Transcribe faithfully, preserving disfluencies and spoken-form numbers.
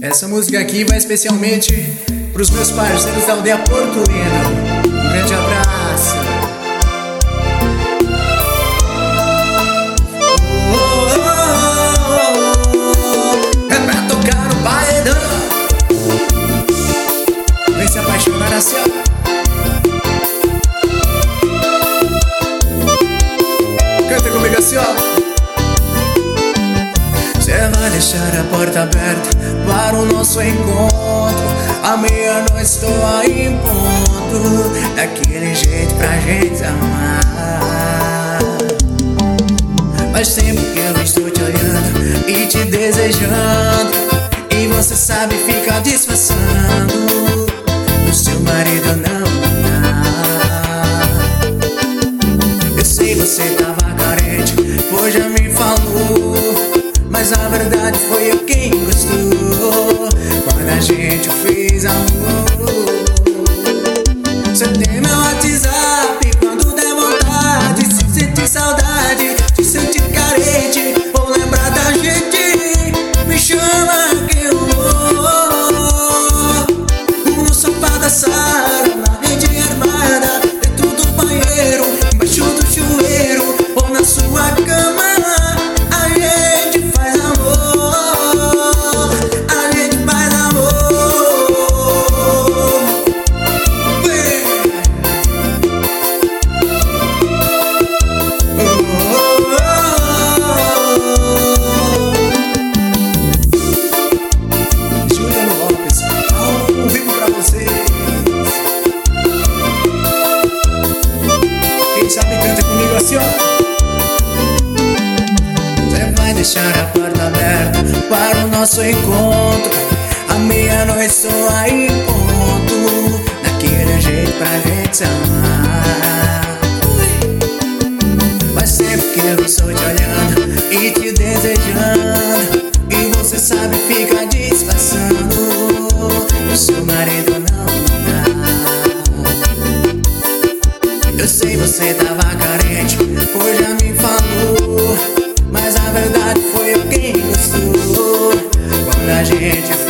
Essa música aqui vai especialmente pros meus parceiros da aldeia Portolina. Um grande abraço. Oh, oh, oh, oh. É pra tocar no paredão. Vem se apaixonar assim, ó. Canta comigo assim, ó. Cê vai deixar a porta aberta para o nosso encontro. À meia-noite estou aí em ponto, daquele jeito pra gente amar. Mas sempre que eu estou te olhando e te desejando, e você sabe ficar disfarçando, o seu marido não dá. Eu sei você tava carente, pois já me falou, mas a verdade foi eu quem gostou quando a gente fez amor. Você tem meu WhatsApp, quando der vontade, se sentir saudade, se sentir carente ou lembrar da gente, me chama que eu vou no sofá da sala, na rede armada, dentro do banheiro, embaixo do chuveiro ou na sua cama. Você vai deixar a porta aberta para o nosso encontro. À meia-noite estou aí em ponto, daquele jeito pra gente se amar. Mas sempre que eu estou te olhando e te desejando, e você sabe fica disfarçando, o seu marido não dá. Eu sei você tava carente, pois já me falou, mas a verdade foi eu quem gostou quando a gente